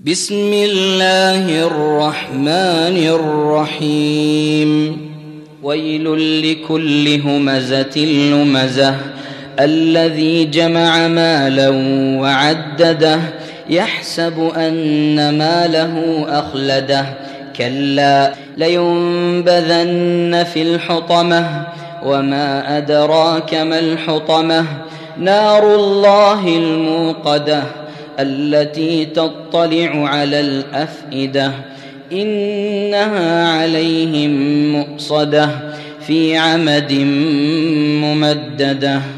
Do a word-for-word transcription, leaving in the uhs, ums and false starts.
بسم الله الرحمن الرحيم ويل لكل همزة لمزة الذي جمع مالا وعدده يحسب أن ماله أخلده كلا لينبذن في الحطمة وما أدراك ما الحطمة نار الله الموقدة التي تطلع على الأفئدة إنها عليهم مؤصدة في عمد ممددة.